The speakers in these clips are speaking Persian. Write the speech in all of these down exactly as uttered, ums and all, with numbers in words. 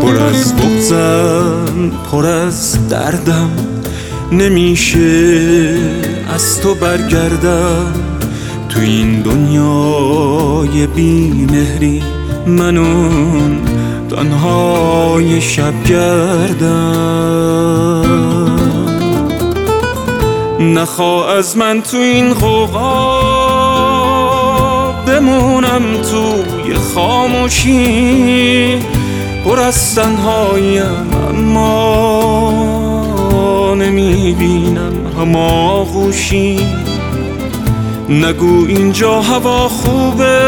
پر از بغضم، پر از دردم، نمیشه از تو برگردم. تو این دنیای بی مهری من اون تنهای شبگردم. نخواه از من تو این غوغا بمونم توی خاموشی، پر از تنهاییم اما نمیبینم هماغوشی. نگو اینجا هوا خوبه،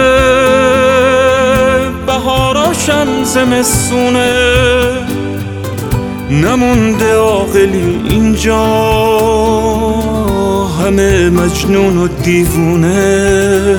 بهاراشم زمستونه، نمونده عاقلی اینجا، همه مجنون و دیوونه.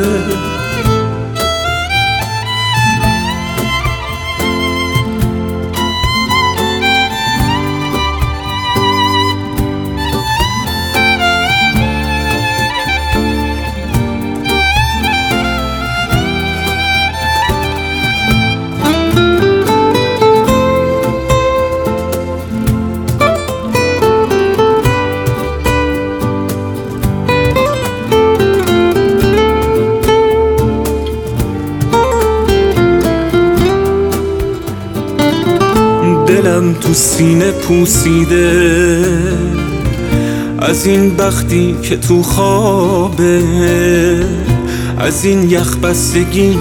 دلم تو سینه پوسیده از این بختی که تو خوابه، از این یخ بستگی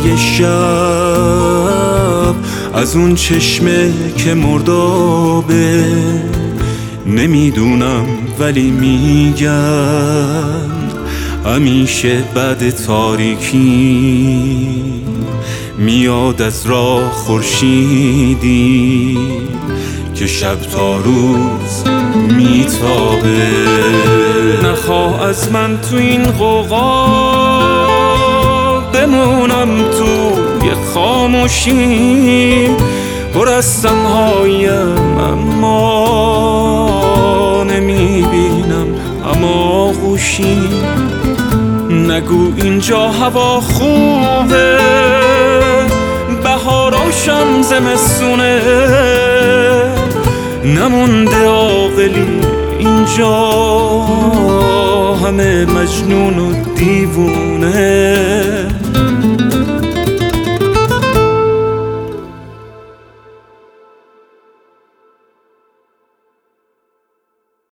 شب، از اون چشمه که مردابه. نمیدونم ولی میگن همیشه بعد تاریکی میاد از راه خورشیدی که شب تا روز میتابه. نخواه از من تو این غوغا بمونم توی خاموشی، پر از تنهاییم اما نمیبینم هماغوشی. نگو اینجا هوا خوبه، بهاراشم زمستونه، نمونده عاقلی اینجا، همه مجنون و دیوونه.